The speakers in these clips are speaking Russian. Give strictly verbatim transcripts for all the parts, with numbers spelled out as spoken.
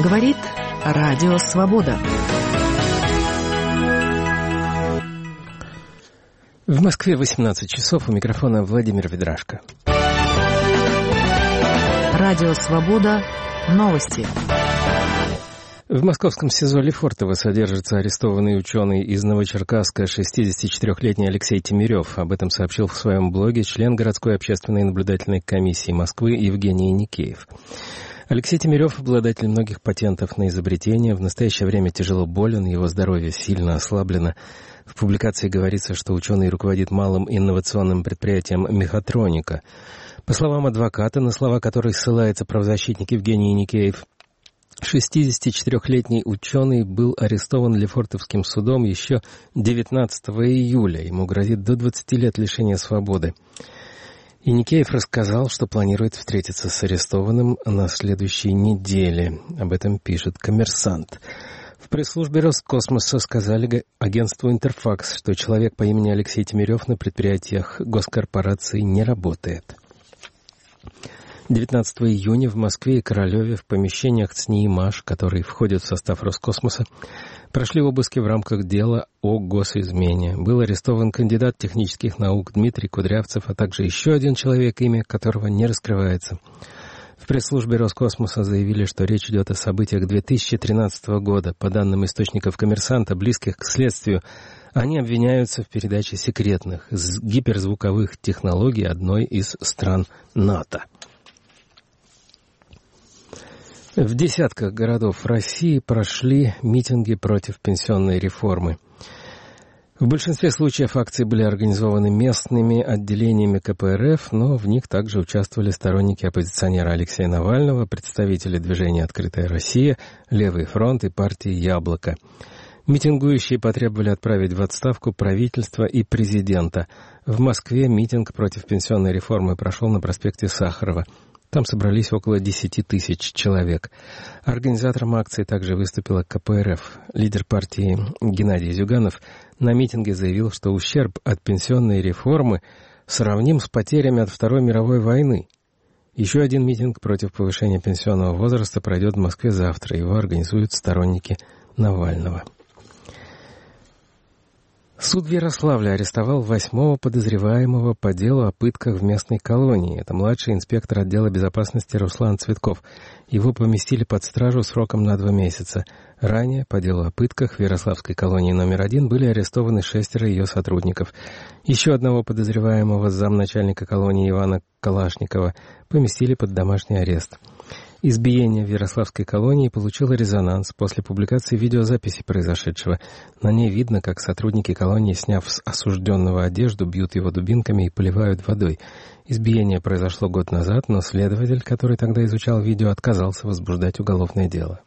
Говорит Радио Свобода. В Москве восемнадцать часов, у микрофона Владимир Ведрашко. Радио Свобода. Новости. В московском СИЗО Лефортово содержится арестованный ученый из Новочеркасска, шестидесятичетырёхлетний Алексей Темирев. Об этом сообщил в своем блоге член городской общественной наблюдательной комиссии Москвы Евгений Никеев. Алексей Темирев, обладатель многих патентов на изобретения, в настоящее время тяжело болен, его здоровье сильно ослаблено. В публикации говорится, что ученый руководит малым инновационным предприятием «Мехатроника». По словам адвоката, на слова которой ссылается правозащитник Евгений Никеев, шестидесятичетырёхлетний ученый был арестован Лефортовским судом еще девятнадцатого июля. Ему грозит до двадцати лет лишения свободы. И Никеев рассказал, что планирует встретиться с арестованным на следующей неделе. Об этом пишет «Коммерсант». В пресс-службе Роскосмоса сказали агентству «Интерфакс», что человек по имени Алексей Темирев на предприятиях госкорпорации не работает. девятнадцатого июня в Москве и Королеве в помещениях ЦНИИМАШ, которые входят в состав Роскосмоса, прошли обыски в рамках дела о госизмене. Был арестован кандидат технических наук Дмитрий Кудрявцев, а также еще один человек, имя которого не раскрывается. В пресс-службе Роскосмоса заявили, что речь идет о событиях две тысячи тринадцатого года. По данным источников «Коммерсанта», близких к следствию, они обвиняются в передаче секретных гиперзвуковых технологий одной из стран НАТО. В десятках городов России прошли митинги против пенсионной реформы. В большинстве случаев акции были организованы местными отделениями ка пэ эр эф, но в них также участвовали сторонники оппозиционера Алексея Навального, представители движения «Открытая Россия», «Левый фронт» и партии «Яблоко». Митингующие потребовали отправить в отставку правительство и президента. В Москве митинг против пенсионной реформы прошел на проспекте Сахарова. Там собрались около десяти тысяч человек. Организатором акции также выступила ка пэ эр эф. Лидер партии Геннадий Зюганов на митинге заявил, что ущерб от пенсионной реформы сравним с потерями от Второй мировой войны. Еще один митинг против повышения пенсионного возраста пройдет в Москве завтра. Его организуют сторонники Навального. Суд в Ярославле арестовал восьмого подозреваемого по делу о пытках в местной колонии. Это младший инспектор отдела безопасности Руслан Цветков. Его поместили под стражу сроком на два месяца. Ранее по делу о пытках в Ярославской колонии номер один были арестованы шестеро ее сотрудников. Еще одного подозреваемого, замначальника колонии Ивана Калашникова, поместили под домашний арест. Избиение в Ярославской колонии получило резонанс после публикации видеозаписи произошедшего. На ней видно, как сотрудники колонии, сняв с осужденного одежду, бьют его дубинками и поливают водой. Избиение произошло год назад, но следователь, который тогда изучал видео, отказался возбуждать уголовное дело.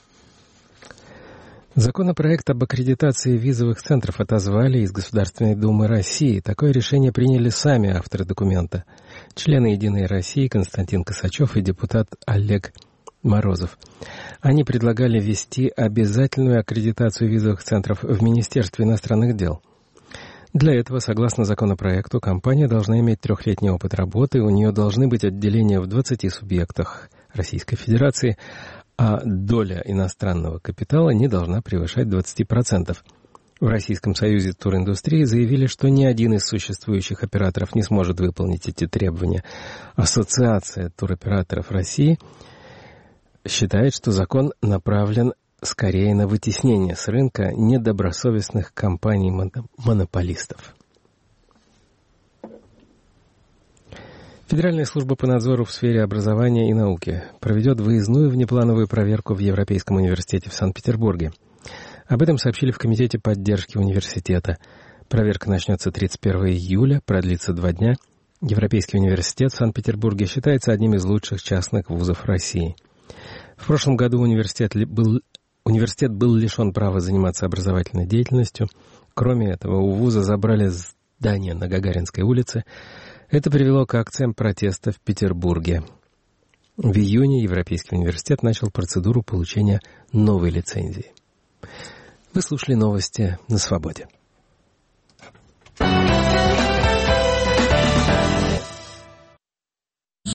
Законопроект об аккредитации визовых центров отозвали из Государственной Думы России. Такое решение приняли сами авторы документа. Члены «Единой России» Константин Косачев и депутат Олег Морозов. Они предлагали ввести обязательную аккредитацию визовых центров в Министерстве иностранных дел. Для этого, согласно законопроекту, компания должна иметь трехлетний опыт работы, у нее должны быть отделения в двадцати субъектах Российской Федерации, а доля иностранного капитала не должна превышать двадцать процентов. В Российском союзе туриндустрии заявили, что ни один из существующих операторов не сможет выполнить эти требования. Ассоциация туроператоров России считает, что закон направлен скорее на вытеснение с рынка недобросовестных компаний-монополистов. Федеральная служба по надзору в сфере образования и науки проведет выездную внеплановую проверку в Европейском университете в Санкт-Петербурге. Об этом сообщили в Комитете поддержки университета. Проверка начнется тридцать первого июля, продлится два дня. Европейский университет в Санкт-Петербурге считается одним из лучших частных вузов России. В прошлом году университет был, университет был лишен права заниматься образовательной деятельностью. Кроме этого, у вуза забрали здание на Гагаринской улице. Это привело к акциям протеста в Петербурге. В июне Европейский университет начал процедуру получения новой лицензии. Вы слушали новости на Свободе.